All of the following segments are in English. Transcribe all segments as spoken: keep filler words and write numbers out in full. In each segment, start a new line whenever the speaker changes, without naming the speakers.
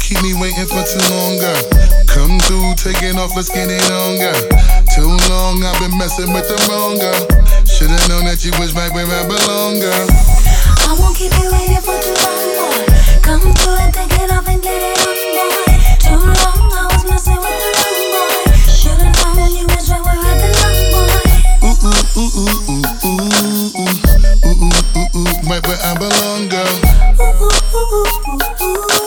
keep me waiting for too long, girl. Come through, taking off, let's get it on, girl. Too long, I've been messing with the wrong girl. Should've known that you was right where I belong, girl.
I won't keep you waiting for too long, boy. Come through and take it off and get it on, boy. Too long, I was messing with the wrong boy. Should've known you was right where I belong, boy.
Ooh, ooh, ooh, ooh, ooh, ooh, ooh, ooh, ooh, ooh, ooh, right where I belong, girl.
Ooh, ooh, ooh, ooh, ooh,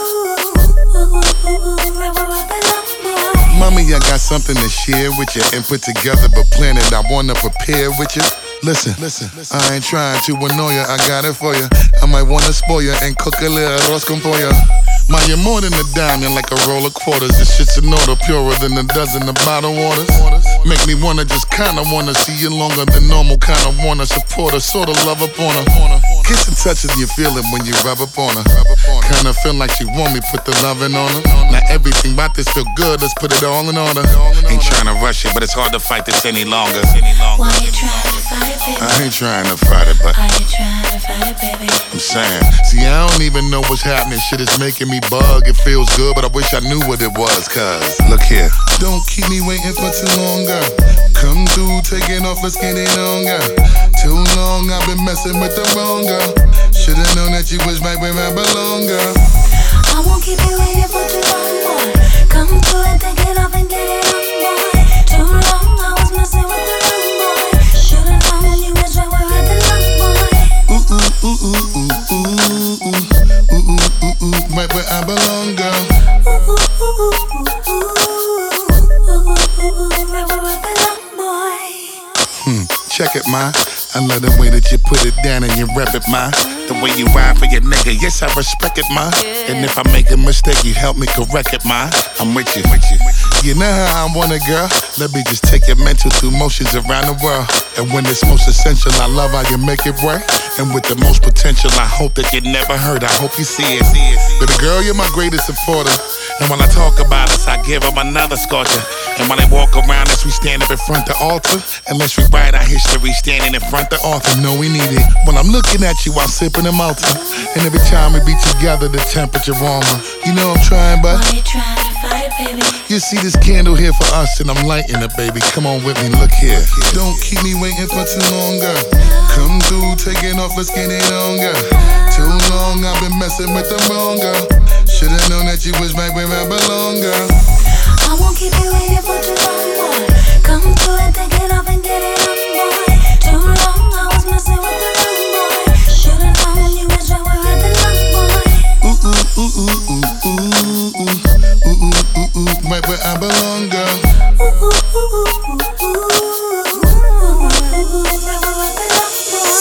ooh, ooh, ooh, right where I belong, boy.
Mommy, I got something to share with you and put together, but plan it, I wanna prepare with you. Listen, listen, I ain't trying to annoy you, I got it for you. I might wanna spoil you and cook a little arroz con pollo. Ma, you're more than a dime, you're like a roll of quarters. This shit's an order, purer than a dozen of bottled waters. Make me wanna, just kinda wanna see you longer than normal. Kinda wanna support her, sorta love up on her. Kiss and touches you feel it when you rub up on her. Kinda feel like she want me, put the loving on her. Now everything about this feel good, let's put it all in order.
Ain't trying to rush it, but it's hard to fight this any longer.
Why you trying to fight it, baby?
I ain't trying to fight it, but
Why you trying to fight it, baby?
I'm saying, see, I don't even know what's happening. Shit is making me bug. It feels good, but I wish I knew what it was. Cause, look here, don't keep me waiting for too long, girl. Come through, taking off, let's get it on, girl. Too long, I've been messing with the wrong girl. Should've known that you was right where I belong, girl.
I won't keep you waiting for too long, boy. Come through and take it off and get it on, boy. Too long, I was messing with the wrong boy. Should've known you was right where I belong, boy.
Ooh, ooh, ooh, ooh, ooh, ooh, ooh, ooh, ooh, ooh, ooh, right where I belong, girl.
Ooh, ooh, ooh, ooh, ooh, ooh, ooh, ooh, right where I belong, boy.
Hmm, check it, ma. I love the way that you put it down and you rep it, ma.
The way you ride for your nigga, yes, I respect it, ma.
And if I make a mistake, you help me correct it, ma.
I'm with you, with you.
You know how I want it, girl. Let me just take your mental through motions around the world. And when it's most essential, I love how you make it work. And with the most potential, I hope that you never hurt. I hope you see it. Baby girl, you're my greatest supporter.
And when I talk about us, I give them another scorcher. And when they walk around us, we stand up in front the altar.
Unless we write our history standing in front the author. No, we need it. When I'm looking at you, I'm sipping a Malta. And every time we be together, the temperature warmer. You know I'm trying, but
Why you trying to fight it, baby?
you see this candle here for us, and I'm lighting it, baby. Come on with me, look here. Don't keep me waiting for too long, girl. Come through, taking off, let's get it on, girl. Too long, I've been messing with the wrong girl. Should've known that you was right where I belong, girl.
I won't keep you waiting for too long, boy. Come through and take it off and get it on, boy. Too long, I was messing with the wrong boy. Should've known you was right where I belong, boy.
Ooh, ooh, ooh, ooh, ooh, ooh, ooh, ooh, ooh, ooh, ooh, right where I belong, girl.
Ooh, ooh, ooh, ooh, ooh, ooh, ooh, right where I belong,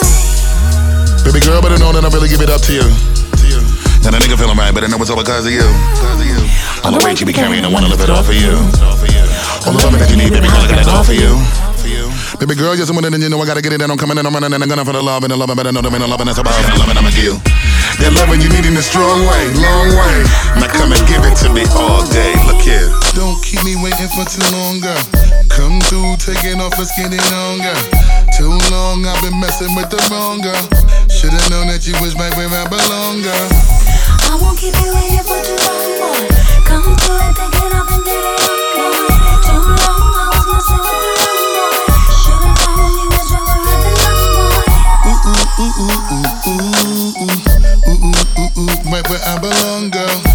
boy.
Baby girl, better know that I really give it up to you.
Now the nigga feeling right, but I know it's all because of you. All the weight you be carrying, I wanna lift it off of you. All the loving that you need, baby girl, I got it all for you.
Baby girl, you're someone that you know I gotta get it, and I'm coming in, I'm running, and I'm gonna for the love, and the love, I better know there ain't no loving that's above, and the loving I'ma give. That loving you need in a strong way, long way.
Now come and give it to me all day, look here.
Don't keep me waiting for too long, girl. Come through, taking off, let's get it on, girl. Too long, I've been messing with the wrong girl. Should've known that you was right where I belong, girl.
I won't keep you waiting for too long, boy. Come through and take it off and get it on, boy. Too long, I was messing with the wrong boy. Should've known you was right where I belong, boy.
Ooh, ooh, ooh, ooh, ooh, ooh, ooh, ooh, ooh, ooh, right where I belong, girl.